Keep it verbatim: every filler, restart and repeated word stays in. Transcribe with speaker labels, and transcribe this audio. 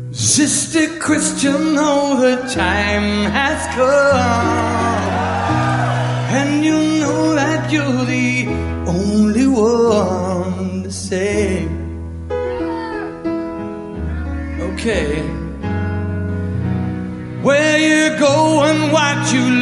Speaker 1: Sister Christian, oh, the time has come, and you know that you're the only one to save. Okay, where you going, what you